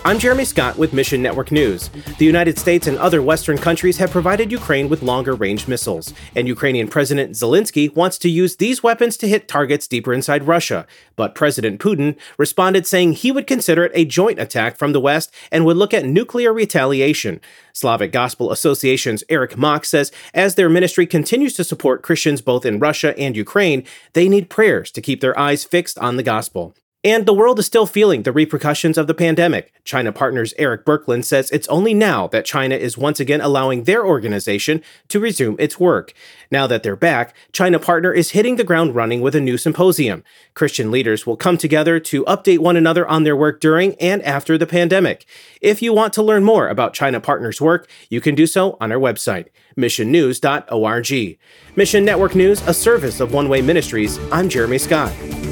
I'm Jeremy Scott with Mission Network News. The United States and other Western countries have provided Ukraine with longer-range missiles, and Ukrainian President Zelensky wants to use these weapons to hit targets deeper inside Russia. But President Putin responded saying he would consider it a joint attack from the West and would look at nuclear retaliation. Slavic Gospel Association's Eric Mock says as their ministry continues to support Christians both in Russia and Ukraine, they need prayers to keep their eyes fixed on the gospel. And the world is still feeling the repercussions of the pandemic. China Partners Eric Birkeland says it's only now that China is once again allowing their organization to resume its work. Now that they're back, China Partner is hitting the ground running with a new symposium. Christian leaders will come together to update one another on their work during and after the pandemic. If you want to learn more about China Partners' work, you can do so on our website, missionnews.org. Mission Network News, a service of One Way Ministries. I'm Jeremy Scott.